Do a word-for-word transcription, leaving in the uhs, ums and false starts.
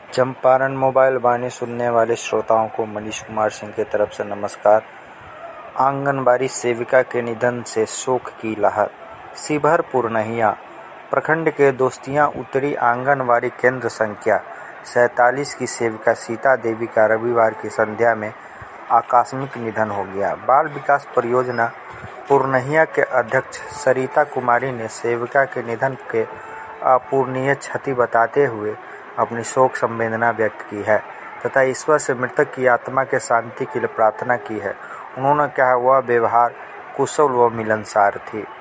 Champaran mobile वाणी सुनने वाले श्रोताओं को मनीष कुमार सिंह की तरफ से नमस्कार। आंगनबाड़ी सेविका के निधन से शोक की लहर। शिवहर पुरनहिया प्रखंड के दोस्तियां उत्तरी आंगनबाड़ी केंद्र संख्या सैतालीस की सेविका सीता देवी का रविवार की संध्या में आकस्मिक निधन हो गया। बाल विकास परियोजना पुरनहिया के अध्यक्ष सरिता कुमारी ने सेविका के निधन के अपूरणीय क्षति बताते हुए अपनी शोक संवेदना व्यक्त की है तथा ईश्वर से मृतक की आत्मा के शांति के लिए प्रार्थना की है। उन्होंने कहा, वह व्यवहार कुशल व मिलनसार थी।